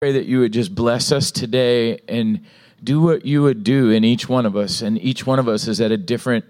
Pray that you would just bless us today and do what you would do in each one of us. And each one of us is at a different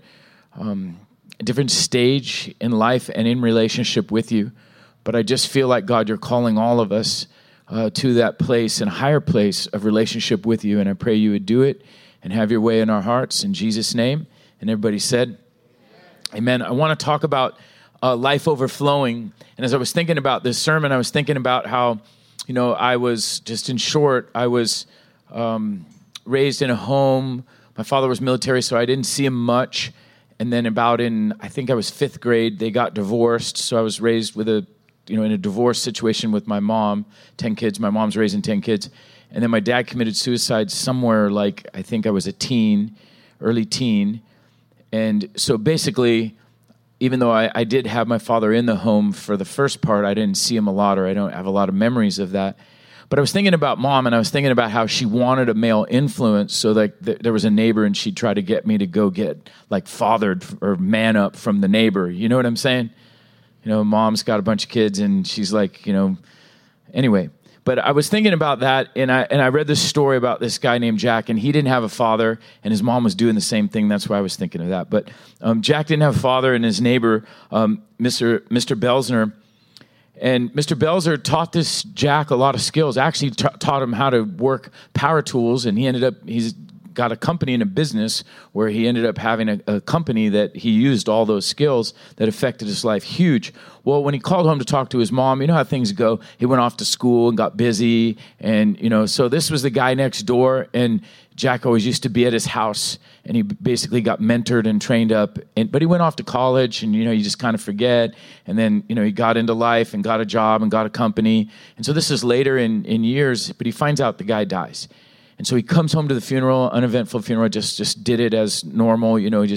stage in life and in relationship with you. But I just feel like, God, you're calling all of us to that place and higher place of relationship with you. And I pray you would do it and have your way in our hearts in Jesus' name. And everybody said, amen. I want to talk about life overflowing. And as I was thinking about this sermon, I was thinking about how, I was, just in short, I was raised in a home. My father was military, so I didn't see him much. And then I think I was fifth grade, they got divorced. So I was raised with in a divorce situation with my mom, 10 kids. My mom's raising 10 kids. And then my dad committed suicide somewhere I think I was a teen, early teen. And so basically, even though I did have my father in the home for the first part, I didn't see him a lot, or I don't have a lot of memories of that. But I was thinking about Mom, and I was thinking about how she wanted a male influence. So there was a neighbor, and she'd try to get me to go get fathered or man up from the neighbor. You know what I'm saying? Mom's got a bunch of kids, and she's anyway. But I was thinking about that, and I read this story about this guy named Jack, and he didn't have a father, and his mom was doing the same thing. That's why I was thinking of that. But Jack didn't have a father, and his neighbor, Mr. Belzner, and Mr. Belzer taught this Jack a lot of skills. Actually, taught him how to work power tools, and he's got a company and a business where he ended up having a company that he used all those skills that affected his life huge. Well, when he called home to talk to his mom, you know how things go. He went off to school and got busy. And, so this was the guy next door. And Jack always used to be at his house. And he basically got mentored and trained up. But he went off to college and, you just kind of forget. And then, he got into life and got a job and got a company. And so this is later in years. But he finds out the guy dies. And so he comes home to the funeral, uneventful funeral, just did it as normal.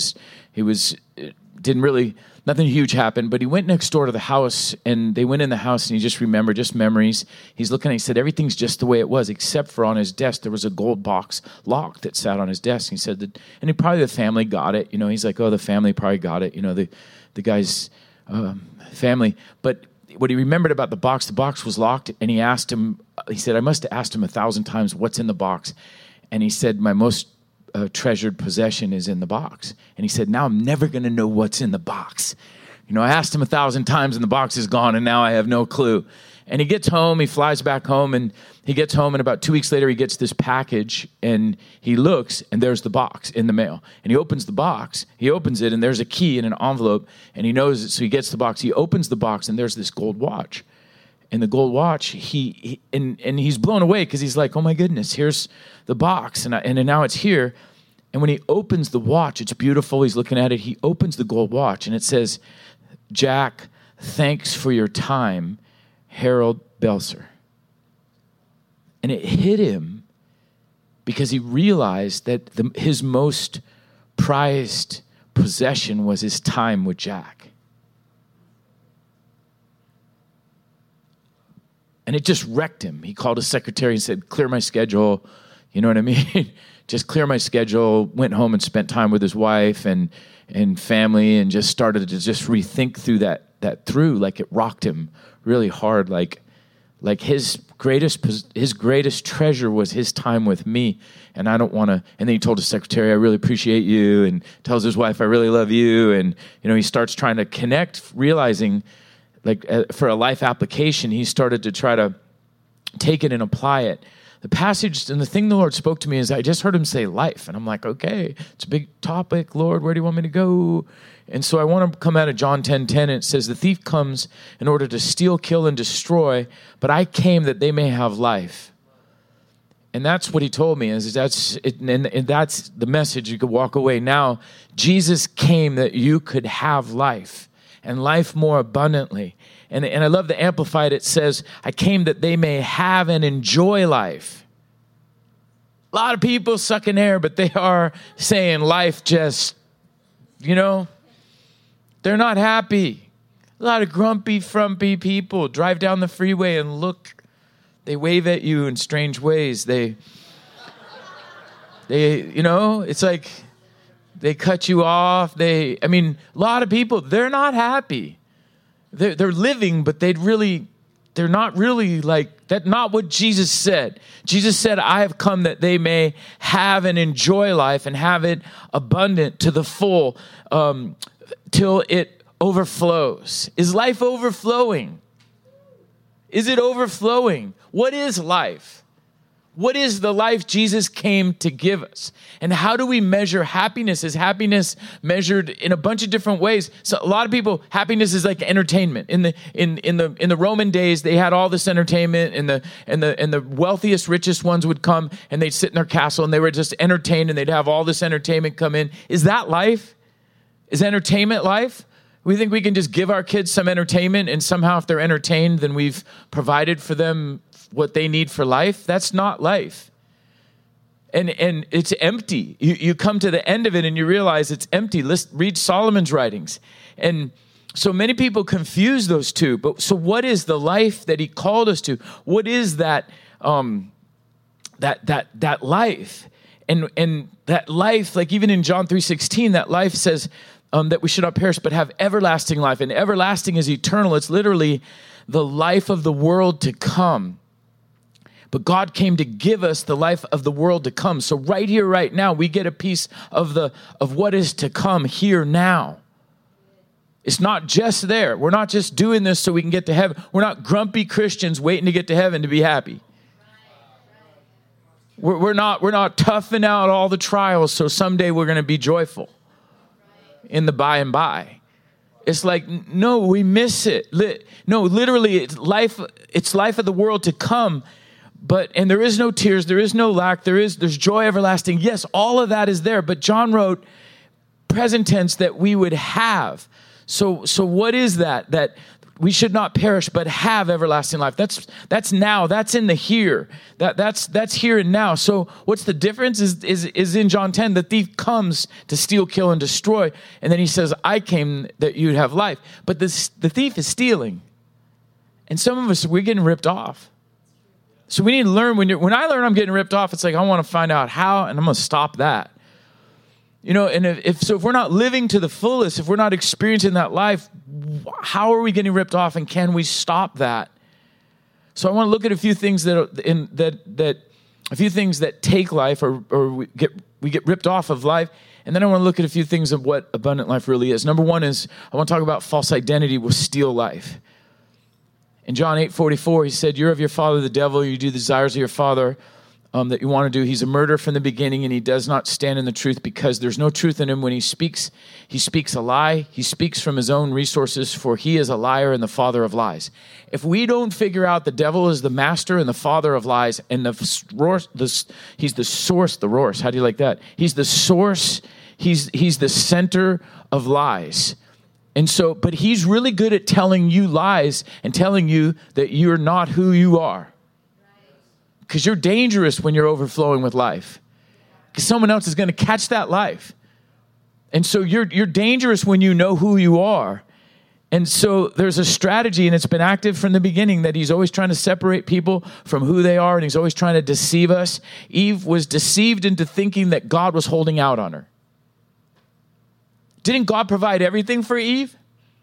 Nothing huge happened, but he went next door to the house, and they went in the house, and he just remembered, just memories. He's looking, he said, everything's just the way it was, except for on his desk, there was a gold box lock that sat on his desk. He said that, and probably the family got it. He's like, oh, the family probably got it, the guy's family. But what he remembered about the box was locked, and he said, I must have asked him 1,000 times, what's in the box? And he said, my most treasured possession is in the box. And he said, now I'm never going to know what's in the box. I asked him 1,000 times, and the box is gone, and now I have no clue. And he gets home, he flies back home, and he gets home, and about 2 weeks later, he gets this package, and he looks, and there's the box in the mail. And he opens the box, he opens it, and there's a key in an envelope, and he knows it, so he gets the box, he opens the box, and there's this gold watch. And the gold watch, he's blown away, because he's like, oh my goodness, here's the box, and now it's here. And when he opens the watch, it's beautiful, he's looking at it, he opens the gold watch, and it says, Jack, thanks for your time, Harold Belzer. And it hit him because he realized that his most prized possession was his time with Jack. And it just wrecked him. He called his secretary and said, clear my schedule. You know what I mean? Just clear my schedule, went home and spent time with his wife and family, and just started to just rethink through that through, like it rocked him really hard, like his greatest treasure was his time with me, and I don't want to. And then he told his secretary, I really appreciate you, and tells his wife, I really love you, and he starts trying to connect, realizing for a life application, he started to try to take it and apply it. The passage and the thing the Lord spoke to me is I just heard him say life. And I'm like, okay, it's a big topic. Lord, where do you want me to go? And so I want to come out of John 10:10. And it says, the thief comes in order to steal, kill, and destroy. But I came that they may have life. And that's what he told me. That's the message. You could walk away. Now, Jesus came that you could have life, and life more abundantly. And I love the Amplified. It says, I came that they may have and enjoy life. A lot of people sucking air, but they are saying life just, they're not happy. A lot of grumpy, frumpy people drive down the freeway and look. They wave at you in strange ways. They it's like they cut you off. A lot of people, they're not happy. They're living, but they'd really they're not really like, that's not what Jesus said. Jesus said, I have come that they may have and enjoy life and have it abundant to the full, till it overflows. Is life overflowing? Is it overflowing? What is life? What is the life Jesus came to give us? And how do we measure happiness? Is happiness measured in a bunch of different ways? So a lot of people, happiness is like entertainment. In the Roman days, they had all this entertainment, and the wealthiest, richest ones would come and they'd sit in their castle and they were just entertained, and they'd have all this entertainment come in. Is that life? Is entertainment life? We think we can just give our kids some entertainment, and somehow if they're entertained, then we've provided for them what they need for life. That's not life. And it's empty. You come to the end of it and you realize it's empty. Read Solomon's writings. And so many people confuse those two. But so what is the life that he called us to? What is that that life? And that life, like even in John 3:16, that life says that we should not perish but have everlasting life. And everlasting is eternal. It's literally the life of the world to come. But God came to give us the life of the world to come. So right here, right now, we get a piece of what is to come here now. It's not just there. We're not just doing this so we can get to heaven. We're not grumpy Christians waiting to get to heaven to be happy. We're not toughing out all the trials so someday we're going to be joyful in the by and by. It's like, no, we miss it. No, literally, it's life of the world to come. And there is no tears, there is no lack, there's joy everlasting. Yes, all of that is there. But John wrote present tense that we would have. So what is that? That we should not perish, but have everlasting life. That's now. That's in the here. That's here and now. So what's the difference is in John 10, the thief comes to steal, kill, and destroy. And then he says, I came that you'd have life. But the thief is stealing. And some of us, we're getting ripped off. So we need to learn, when I learn I'm getting ripped off, it's like, I want to find out how, and I'm going to stop that. And if we're not living to the fullest, if we're not experiencing that life, how are we getting ripped off, and can we stop that? So I want to look at a few things that take life, or we get ripped off of life, and then I want to look at a few things of what abundant life really is. Number one is I want to talk about false identity will steal life. In John 8:44, he said, "You're of your father, the devil. You do the desires of your father that you want to do. He's a murderer from the beginning, and he does not stand in the truth because there's no truth in him. When he speaks a lie. He speaks from his own resources, for he is a liar and the father of lies." If we don't figure out the devil is the master and the father of lies, and he's the source, how do you like that? He's the source, he's the center of lies. And so, but he's really good at telling you lies and telling you that you're not who you are. Because you're dangerous when you're overflowing with life. Because someone else is going to catch that life. And so you're dangerous when you know who you are. And so there's a strategy, and it's been active from the beginning, that he's always trying to separate people from who they are, and he's always trying to deceive us. Eve was deceived into thinking that God was holding out on her. Didn't God provide everything for Eve?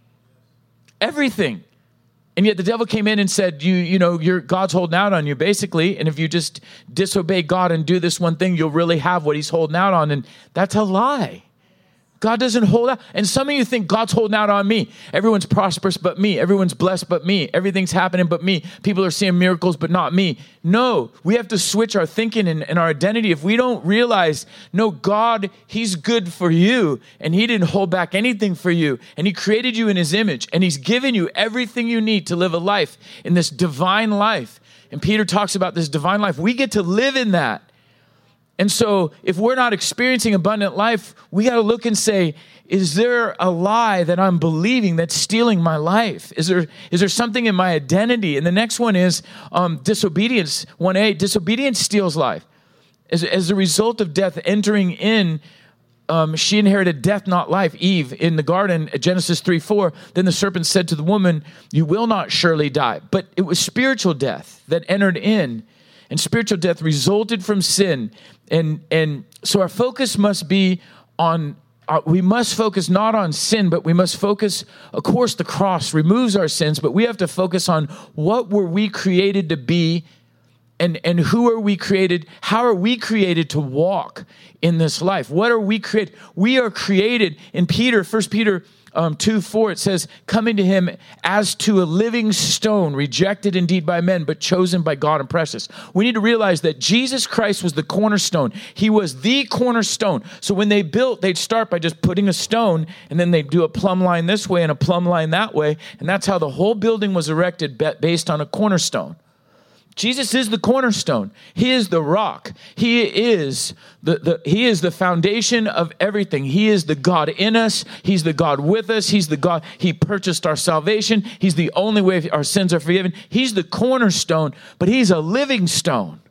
Everything. And yet the devil came in and said, God's holding out on you, basically. And if you just disobey God and do this one thing, you'll really have what he's holding out on. And that's a lie. God doesn't hold out. And some of you think God's holding out on me. Everyone's prosperous but me. Everyone's blessed but me. Everything's happening but me. People are seeing miracles but not me. No, we have to switch our thinking and our identity. If we don't realize, no, God, he's good for you, and he didn't hold back anything for you, and he created you in his image, and he's given you everything you need to live a life in this divine life. And Peter talks about this divine life. We get to live in that. And so if we're not experiencing abundant life, we got to look and say, is there a lie that I'm believing that's stealing my life? Is there something in my identity? And the next one is disobedience. 1a, disobedience steals life. As a result of death entering in, she inherited death, not life. Eve in the garden, Genesis 3:4, then the serpent said to the woman, you will not surely die. But it was spiritual death that entered in. And spiritual death resulted from sin. And so our focus must be on we must focus not on sin, but we must focus, of course, the cross removes our sins, but we have to focus on what were we created to be, and who are we created, how are we created to walk in this life? What are we created? We are created in 1 Peter 2:4, it says, coming to him as to a living stone, rejected indeed by men, but chosen by God and precious. We need to realize that Jesus Christ was the cornerstone. He was the cornerstone. So when they built, they'd start by just putting a stone, and then they'd do a plumb line this way and a plumb line that way. And that's how the whole building was erected, based on a cornerstone. Jesus is the cornerstone. He is the rock. He is he is the foundation of everything. He is the God in us. He's the God with us. He's the God. He purchased our salvation. He's the only way our sins are forgiven. He's the cornerstone, but he's a living stone.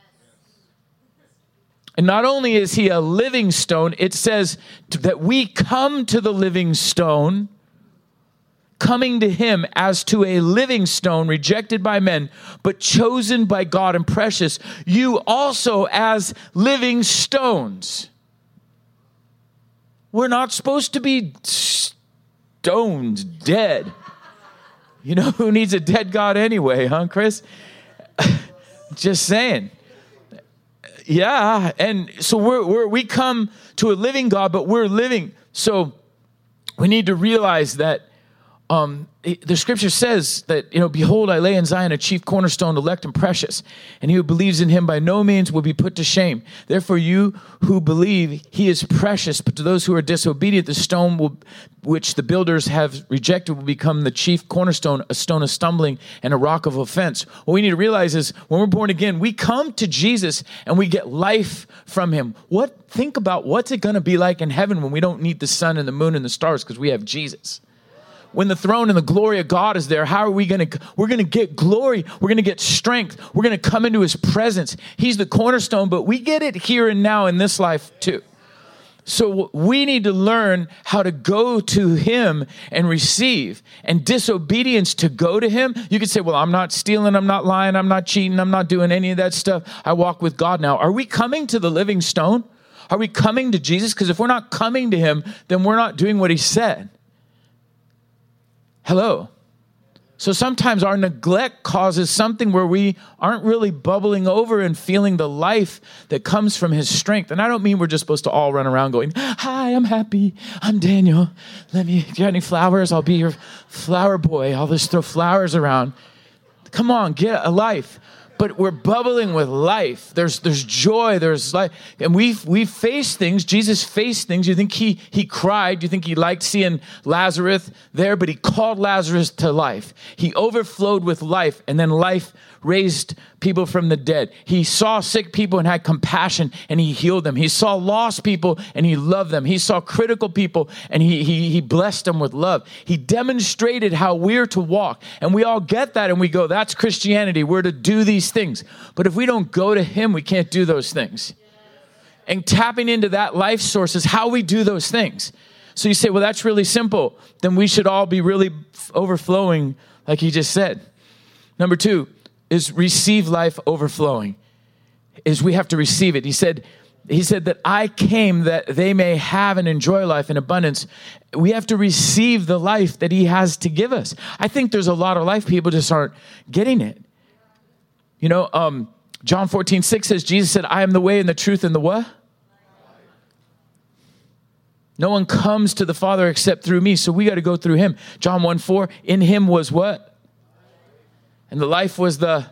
And not only is he a living stone, it says that we come to the living stone, coming to him as to a living stone, rejected by men, but chosen by God and precious. You also as living stones. We're not supposed to be stones, dead. You know who needs a dead God anyway, huh, Chris? Just saying. Yeah, and so we come to a living God, but we're living. So we need to realize that the scripture says that, behold, I lay in Zion a chief cornerstone, elect and precious, and he who believes in him by no means will be put to shame. Therefore, you who believe, he is precious, but to those who are disobedient, the stone which the builders have rejected will become the chief cornerstone, a stone of stumbling and a rock of offense. What we need to realize is when we're born again, we come to Jesus and we get life from him. Think about what's it going to be like in heaven when we don't need the sun and the moon and the stars because we have Jesus. When the throne and the glory of God is there, how are we going to, we're going to get glory. We're going to get strength. We're going to come into his presence. He's the cornerstone, but we get it here and now in this life too. So we need to learn how to go to him and receive, and disobedience to go to him. You could say, well, I'm not stealing. I'm not lying. I'm not cheating. I'm not doing any of that stuff. I walk with God now. Are we coming to the living stone? Are we coming to Jesus? Because if we're not coming to him, then we're not doing what he said. Hello. So sometimes our neglect causes something where we aren't really bubbling over and feeling the life that comes from his strength. And I don't mean we're just supposed to all run around going, hi, I'm happy. I'm Daniel. If you got any flowers, I'll be your flower boy. I'll just throw flowers around. Come on, get a life. But we're bubbling with life. There's joy. There's life. And we face things. Jesus faced things. You think he cried. You think he liked seeing Lazarus there, but he called Lazarus to life. He overflowed with life, and then life raised people from the dead. He saw sick people and had compassion, and he healed them. He saw lost people and he loved them. He saw critical people and he blessed them with love. He demonstrated how we're to walk. And we all get that and we go, that's Christianity. We're to do these things. But if we don't go to him, we can't do those things. And tapping into that life source is how we do those things. So you say, well, that's really simple. Then we should all be really overflowing like he just said. Number 2 is receive life overflowing. Is we have to receive it. He said that I came that they may have and enjoy life in abundance. We have to receive the life that he has to give us. I think there's a lot of life people just aren't getting it. John 14:6 says, Jesus said, I am the way and the truth and the what? No one comes to the Father except through me. So we got to go through him. John 1:4, in him was what? And the life was the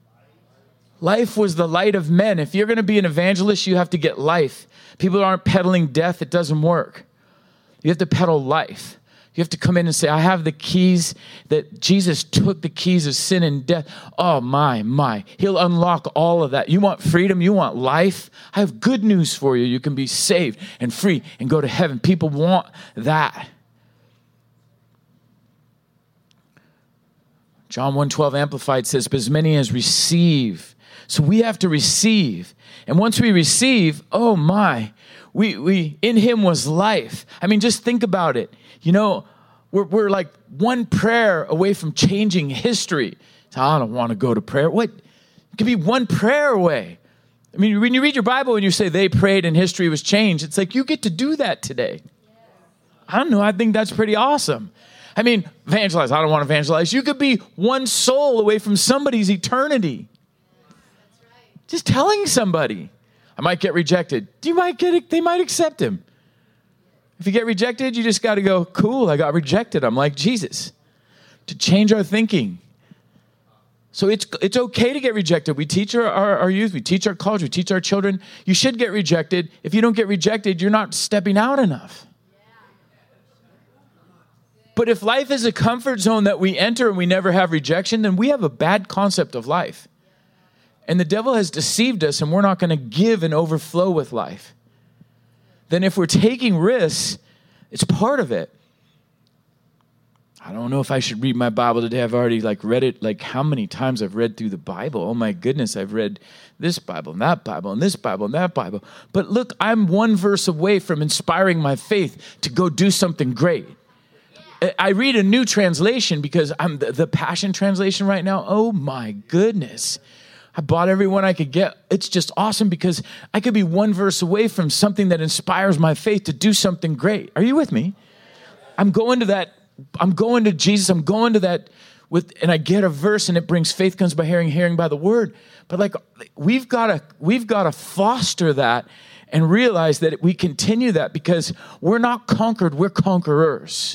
light of men. If you're going to be an evangelist, you have to get life. People aren't peddling death. It doesn't work. You have to peddle life. You have to come in and say, I have the keys that Jesus took, the keys of sin and death. Oh, my. He'll unlock all of that. You want freedom? You want life? I have good news for you. You can be saved and free and go to heaven. People want that. John 1:12 Amplified says, but as many as receive. So we have to receive. And once we receive, oh my, we in him was life. I mean, just think about it. We're like one prayer away from changing history. So I don't want to go to prayer. What? It could be one prayer away. I mean, when you read your Bible and you say they prayed and history was changed, it's like you get to do that today. I don't know. I think that's pretty awesome. I mean, evangelize. I don't want to evangelize. You could be one soul away from somebody's eternity. Just telling somebody. I might get rejected. They might accept him. If you get rejected, you just got to go, cool, I got rejected. I'm like Jesus. To change our thinking. So it's okay to get rejected. We teach our youth, we teach our college, we teach our children. You should get rejected. If you don't get rejected, you're not stepping out enough. But if life is a comfort zone that we enter and we never have rejection, then we have a bad concept of life. And the devil has deceived us, and we're not going to give and overflow with life. Then if we're taking risks, it's part of it. I don't know if I should read my Bible today. I've already read it, how many times I've read through the Bible. Oh my goodness, I've read this Bible and that Bible and this Bible and that Bible. But look, I'm one verse away from inspiring my faith to go do something great. I read a new translation because I'm the Passion Translation right now. Oh my goodness. I bought every one I could get. It's just awesome because I could be one verse away from something that inspires my faith to do something great. Are you with me? I'm going to Jesus. I'm going to that and I get a verse and it brings faith comes by hearing by the word. But we've got to foster that and realize that we continue that because we're not conquered, we're conquerors.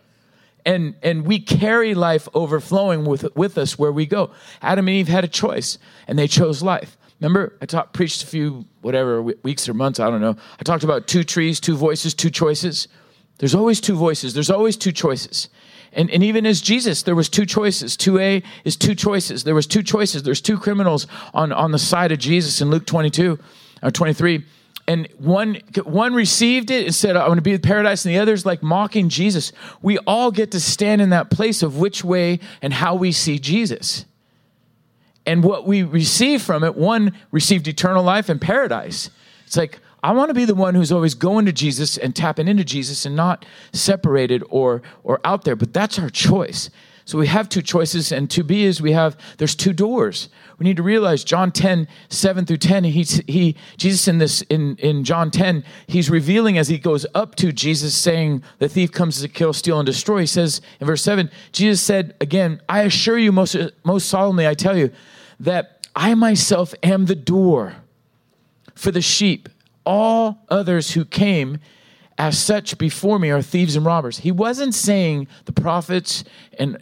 And we carry life overflowing with us where we go. Adam and Eve had a choice, and they chose life. Remember, I preached a few, weeks or months, I don't know. I talked about 2 trees, 2 voices, 2 choices. There's always 2 voices. There's always 2 choices. And even as Jesus, there was 2 choices. 2A is 2 choices. There was 2 choices. There's 2 criminals on the side of Jesus in Luke 22 or 23. And one received it and said, I want to be in paradise. And the other's mocking Jesus. We all get to stand in that place of which way and how we see Jesus. And what we receive from it, one received eternal life and paradise. It's I want to be the one who's always going to Jesus and tapping into Jesus and not separated or out there. But that's our choice. So we have 2 choices, and to be is there's 2 doors. We need to realize John 10, 7 through 10, Jesus in John 10, he's revealing as he goes up to Jesus saying, the thief comes to kill, steal, and destroy. He says in verse 7, Jesus said again, I assure you most solemnly, I tell you, that I myself am the door for the sheep. All others who came as such before me are thieves and robbers. He wasn't saying the prophets and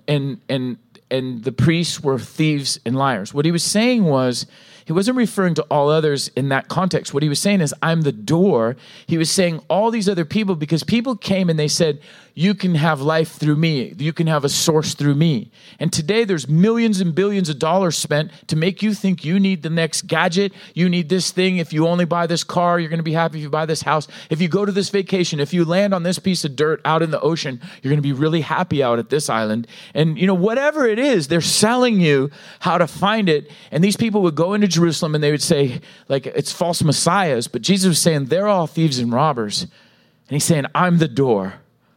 the priests were thieves and liars. What he was saying was, he wasn't referring to all others in that context. What he was saying is, I'm the door. He was saying all these other people, because people came and they said, you can have life through me. You can have a source through me. And today there's millions and billions of dollars spent to make you think you need the next gadget. You need this thing. If you only buy this car, you're going to be happy. If you buy this house, if you go to this vacation, if you land on this piece of dirt out in the ocean, you're going to be really happy out at this island. And whatever it is, they're selling you how to find it. And these people would go into Jerusalem and they would say, it's false messiahs. But Jesus was saying, they're all thieves and robbers. And he's saying, I'm the door.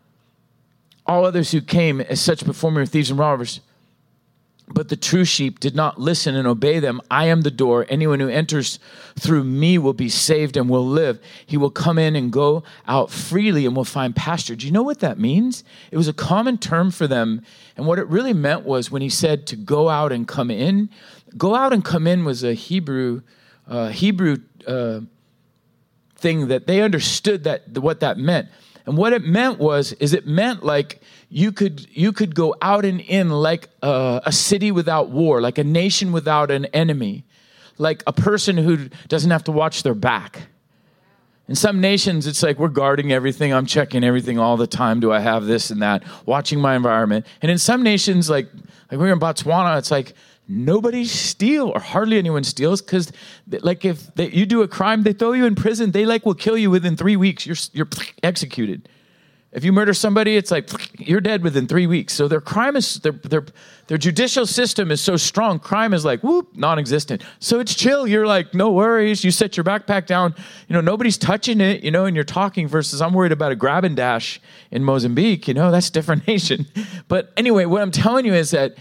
All others who came as such before me were thieves and robbers. But the true sheep did not listen and obey them. I am the door. Anyone who enters through me will be saved and will live. He will come in and go out freely and will find pasture. Do you know what that means? It was a common term for them. And what it really meant was when he said to go out and come in, go out and come in was a Hebrew thing that they understood what that meant. And what it meant it meant you could go out and in like a city without war, like a nation without an enemy, like a person who doesn't have to watch their back. In some nations, it's we're guarding everything. I'm checking everything all the time. Do I have this and that? Watching my environment. And in some nations, like we're in Botswana, it's nobody steals or hardly anyone steals because if you do a crime, they throw you in prison. They will kill you within 3 weeks. You're executed. If you murder somebody, it's you're dead within 3 weeks. So their crime is their judicial system is so strong. Crime is whoop, non-existent. So it's chill. You're no worries. You set your backpack down. Nobody's touching it. And you're talking versus I'm worried about a grab and dash in Mozambique. That's a different nation. But anyway, what I'm telling you is that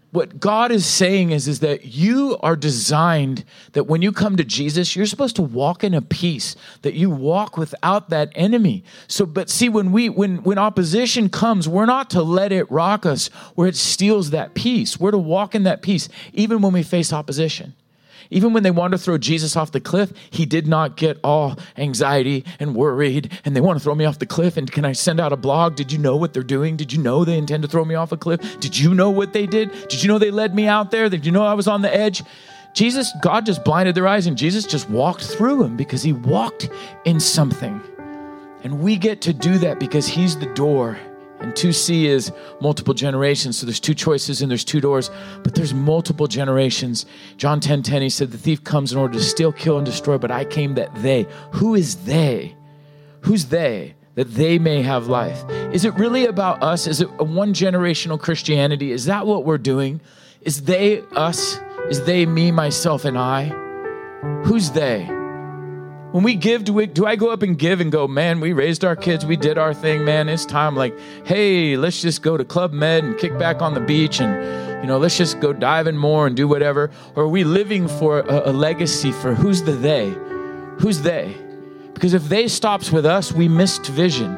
what God is saying is that you are designed that when you come to Jesus, you're supposed to walk in a peace, that you walk without that enemy. So, but see, when opposition comes, we're not to let it rock us where it steals that peace. We're to walk in that peace, even when we face opposition. Even when they wanted to throw Jesus off the cliff, he did not get all anxiety and worried, and they want to throw me off the cliff, and can I send out a blog? Did you know what they're doing? Did you know they intend to throw me off a cliff? Did you know what they did? Did you know they led me out there? Did you know I was on the edge? God just blinded their eyes, and Jesus just walked through them because he walked in something. And we get to do that because he's the door. And 2C is multiple generations. So there's two choices and there's two doors, but there's multiple generations. John 10:10, he said, the thief comes in order to steal, kill, and destroy, but I came that they. Who is they? Who's they? That they may have life. Is it really about us? Is it a one-generational Christianity? Is that what we're doing? Is they us? Is they me, myself, and I? Who's they? When we give, do I go up and give and go, man, we raised our kids, we did our thing, man, it's time. Like, hey, let's just go to Club Med and kick back on the beach and, let's just go diving more and do whatever. Or are we living for a legacy for who's the they? Who's they? Because if they stops with us, we missed vision.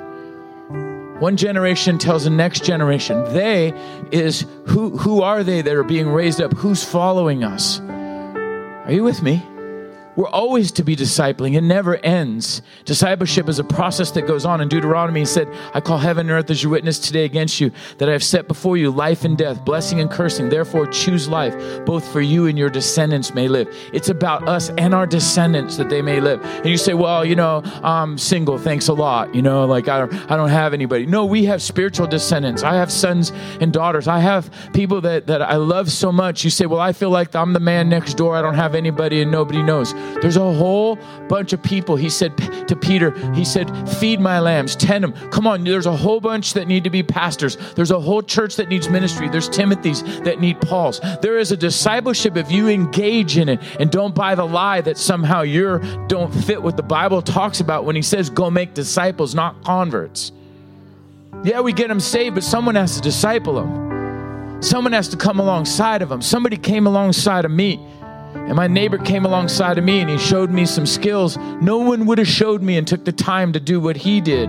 One generation tells the next generation. They is, who are they that are being raised up? Who's following us? Are you with me? We're always to be discipling. It never ends. Discipleship is a process that goes on. In Deuteronomy, he said, I call heaven and earth as your witness today against you, that I have set before you life and death, blessing and cursing. Therefore, choose life, both for you and your descendants may live. It's about us and our descendants that they may live. And you say, well, I'm single. Thanks a lot. I don't have anybody. No, we have spiritual descendants. I have sons and daughters. I have people that I love so much. You say, well, I feel like I'm the man next door. I don't have anybody and nobody knows. There's a whole bunch of people. He said to Peter, he said, feed my lambs, tend them. Come on, there's a whole bunch that need to be pastors. There's a whole church that needs ministry. There's Timothys that need Pauls. There is a discipleship if you engage in it and don't buy the lie that somehow you don't fit what the Bible talks about when he says go make disciples, not converts. Yeah, we get them saved, but someone has to disciple them. Someone has to come alongside of them. Somebody came alongside of me. And my neighbor came alongside of me and he showed me some skills no one would have showed me and took the time to do what he did.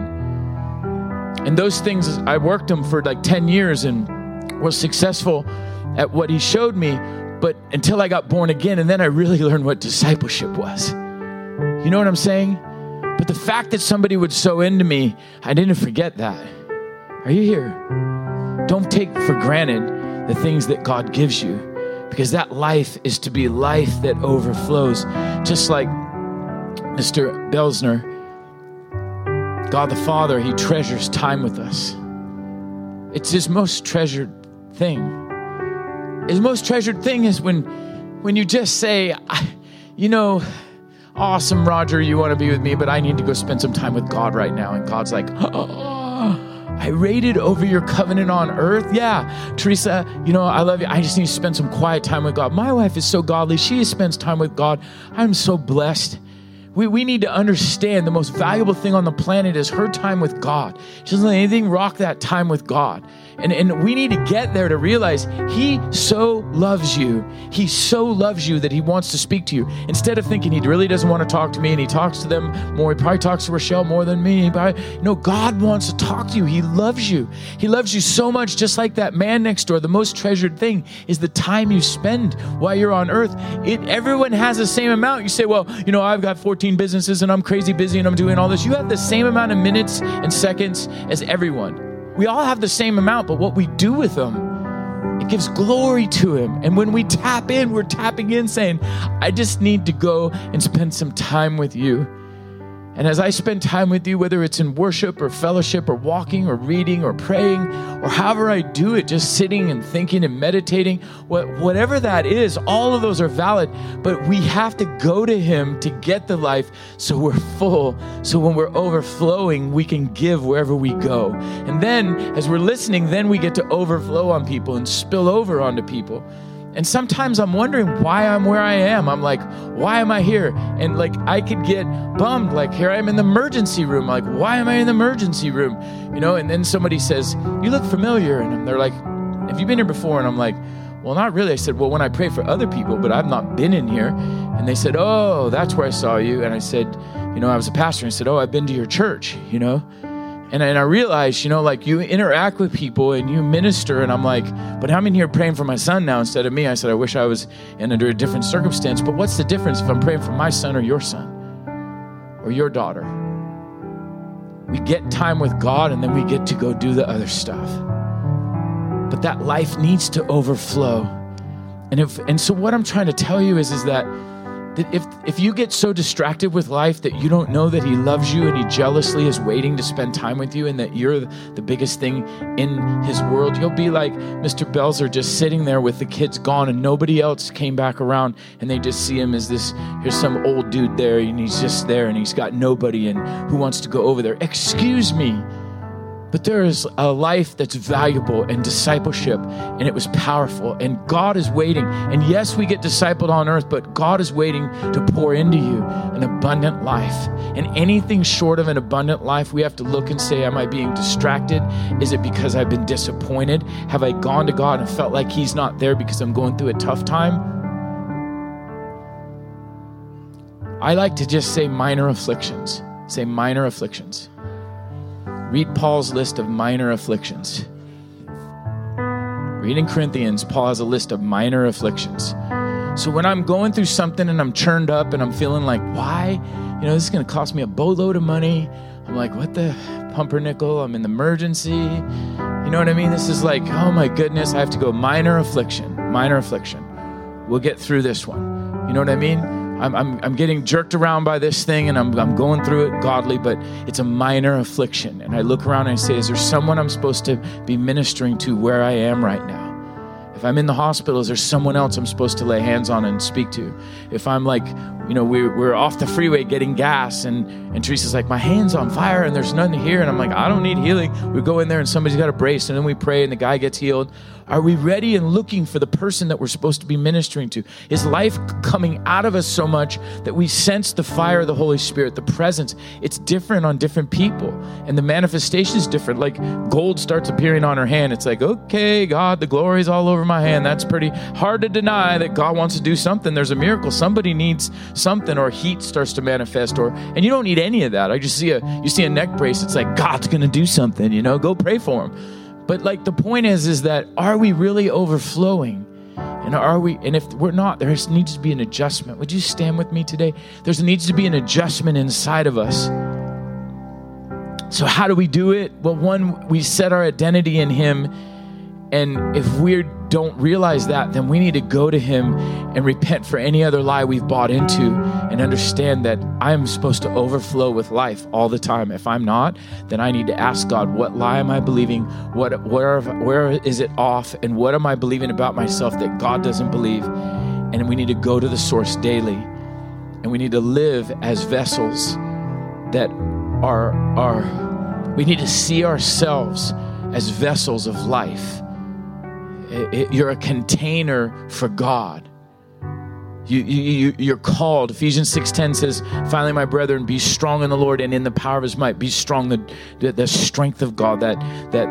And those things, I worked them for like 10 years and was successful at what he showed me, but until I got born again, and then I really learned what discipleship was. You know what I'm saying? But the fact that somebody would sow into me, I didn't forget that. Are you here? Don't take for granted the things that God gives you. Because that life is to be life that overflows. Just like Mr. Belzner, God the Father, he treasures time with us. It's his most treasured thing. His most treasured thing is when you just say, awesome, Roger, you want to be with me, but I need to go spend some time with God right now. And God's like, I rated over your covenant on earth. Yeah, Teresa, I love you. I just need to spend some quiet time with God. My wife is so godly. She spends time with God. I'm so blessed. We need to understand the most valuable thing on the planet is her time with God. She doesn't let anything rock that time with God. And we need to get there to realize he so loves you. He so loves you that he wants to speak to you. Instead of thinking he really doesn't want to talk to me and he talks to them more. He probably talks to Rochelle more than me. No, God wants to talk to you. He loves you. He loves you so much, just like that man next door. The most treasured thing is the time you spend while you're on earth. Everyone has the same amount. You say, well, I've got 14 businesses and I'm crazy busy and I'm doing all this. You have the same amount of minutes and seconds as everyone. We all have the same amount, but what we do with them, it gives glory to him. And when we tap in, we're tapping in saying, I just need to go and spend some time with you. And as I spend time with you, whether it's in worship or fellowship or walking or reading or praying or however I do it, just sitting and thinking and meditating, whatever that is, all of those are valid. But we have to go to him to get the life so we're full. So when we're overflowing, we can give wherever we go. And then as we're listening, then we get to overflow on people and spill over onto people. And sometimes I'm wondering why I'm where I am. I'm like, why am I here? And I could get bummed. Here I am in the emergency room. Why am I in the emergency room? And then somebody says, you look familiar. And they're like, have you been here before? And I'm like, Well, not really. I said, well, when I pray for other people, but I've not been in here. And they said, oh, that's where I saw you. And I said, I was a pastor. And I said, oh, I've been to your church, And I realized, like you interact with people and you minister. And I'm like, but I'm in here praying for my son now instead of me. I said, I wish I was under a different circumstance. But what's the difference if I'm praying for my son or your son or your daughter? We get time with God and then we get to go do the other stuff. But that life needs to overflow. And so what I'm trying to tell you is that if you get so distracted with life that you don't know that he loves you and he jealously is waiting to spend time with you and that you're the biggest thing in his world, you'll be like Mr. Belzer, just sitting there with the kids gone and nobody else came back around, and they just see him as here's some old dude there and he's just there and he's got nobody, and who wants to go over there? Excuse me. But there is a life that's valuable and discipleship, and it was powerful, and God is waiting. And yes, we get discipled on earth, but God is waiting to pour into you an abundant life. And anything short of an abundant life, we have to look and say, am I being distracted? Is it because I've been disappointed? Have I gone to God and felt like he's not there because I'm going through a tough time? I like to just say minor afflictions. Say minor afflictions. Read Paul's list of minor afflictions. Read in Corinthians, Paul has a list of minor afflictions. So when I'm going through something and I'm churned up and I'm feeling like, why? This is going to cost me a boatload of money. I'm like, what the pumpernickel? I'm in the emergency. You know what I mean? This is like, oh my goodness, I have to go minor affliction. We'll get through this one. You know what I mean? I'm getting jerked around by this thing and I'm going through it godly, but it's a minor affliction. And I look around and I say, is there someone I'm supposed to be ministering to where I am right now? If I'm in the hospital, is there someone else I'm supposed to lay hands on and speak to? If I'm like, we're off the freeway getting gas and Teresa's like, my hand's on fire and there's nothing here. And I'm like, I don't need healing. We go in there and somebody's got a brace and then we pray and the guy gets healed. Are we ready and looking for the person that we're supposed to be ministering to? Is life coming out of us so much that we sense the fire of the Holy Spirit, the presence? It's different on different people, and the manifestation is different. Like gold starts appearing on her hand. It's like, okay, God, the glory's all over my hand. That's pretty hard to deny that God wants to do something. There's a miracle. Somebody needs something, or heat starts to manifest, and you don't need any of that. You see a neck brace. It's like, God's going to do something, go pray for him. But like the point is that are we really overflowing? And if we're not, there needs to be an adjustment. Would you stand with me today? There needs to be an adjustment inside of us. So how do we do it? Well, one, we set our identity in him. And if we don't realize that, then we need to go to him and repent for any other lie we've bought into and understand that I'm supposed to overflow with life all the time. If I'm not, then I need to ask God, what lie am I believing? Where is it off? And what am I believing about myself that God doesn't believe? And we need to go to the source daily. And we need to live as vessels that we need to see ourselves as vessels of life. You're a container for God. You're called. Ephesians 6:10 says, finally, my brethren, be strong in the Lord and in the power of his might. Be strong, the strength of God, that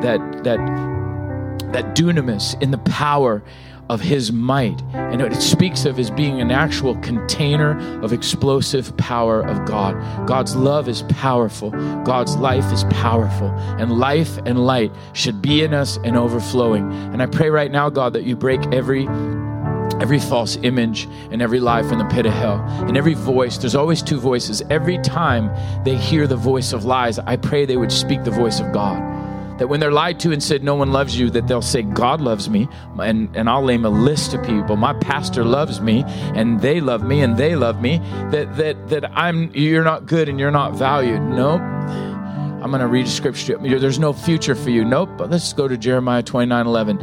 dunamis in the power of his might. And what it speaks of is being an actual container of explosive power of God. God's love is powerful. God's life is powerful. And life and light should be in us and overflowing. And I pray right now, God, that you break every false image and every lie from the pit of hell. And every voice, there's always two voices. Every time they hear the voice of lies, I pray they would speak the voice of God. That when they're lied to and said no one loves you, that they'll say God loves me, and I'll name a list of people. My pastor loves me, and they love me, and they love me. That you're not good and you're not valued. Nope. I'm going to read a scripture. There's no future for you. Nope. Let's go to Jeremiah 29:11.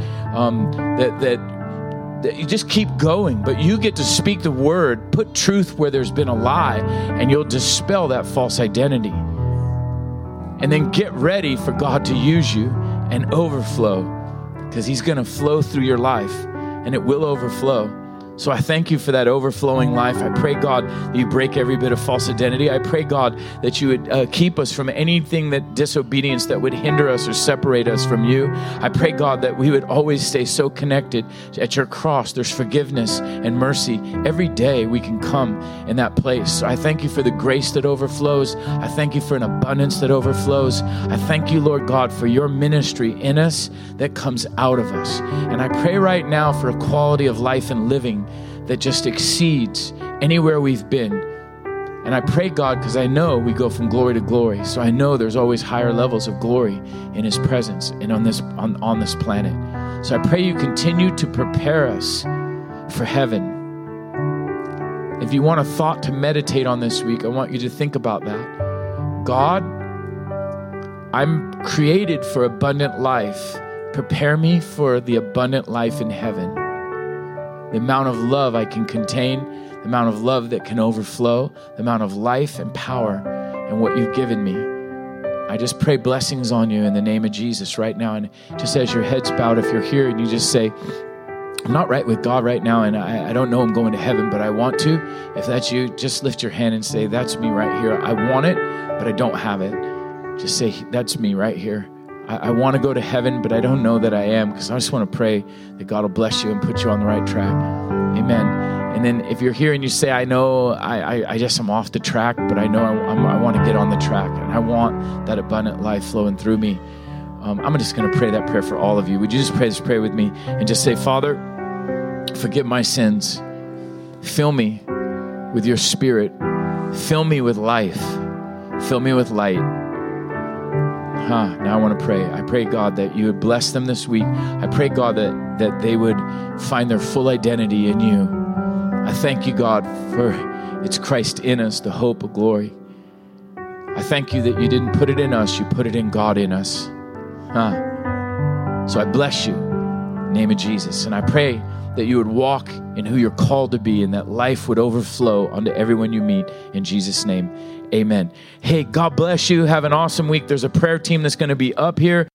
That you just keep going, but you get to speak the word, put truth where there's been a lie, and you'll dispel that false identity. And then get ready for God to use you and overflow, because he's going to flow through your life and it will overflow. So I thank you for that overflowing life. I pray, God, that you break every bit of false identity. I pray, God, that you would keep us from anything that disobedience that would hinder us or separate us from you. I pray, God, that we would always stay so connected at your cross. There's forgiveness and mercy. Every day we can come in that place. So I thank you for the grace that overflows. I thank you for an abundance that overflows. I thank you, Lord God, for your ministry in us that comes out of us. And I pray right now for a quality of life and living that just exceeds anywhere we've been. And I pray, God, because I know we go from glory to glory. So I know there's always higher levels of glory in his presence and on this planet. So I pray you continue to prepare us for heaven. If you want a thought to meditate on this week, I want you to think about that. God, I'm created for abundant life. Prepare me for the abundant life in heaven. The amount of love I can contain, the amount of love that can overflow, the amount of life and power and what you've given me. I just pray blessings on you in the name of Jesus right now. And just as your head's bowed, if you're here and you just say, I'm not right with God right now, and I don't know I'm going to heaven, but I want to. If that's you, just lift your hand and say, that's me right here. I want it, but I don't have it. Just say, that's me right here. I want to go to heaven, but I don't know that I am, because I just want to pray that God will bless you and put you on the right track. Amen. And then if you're here and you say, I know I just am off the track, but I know I want to get on the track, and I want that abundant life flowing through me. I'm just going to pray that prayer for all of you. Would you just pray this prayer with me and just say, Father, forgive my sins. Fill me with your spirit. Fill me with life. Fill me with light. Now I want to pray. I pray, God, that you would bless them this week. I pray, God, that they would find their full identity in you. I thank you, God, for it's Christ in us, the hope of glory. I thank you that you didn't put it in us, you put it in God in us. So I bless you in the name of Jesus. And I pray that you would walk in who you're called to be, and that life would overflow onto everyone you meet. In Jesus' name, amen. Hey, God bless you. Have an awesome week. There's a prayer team that's going to be up here.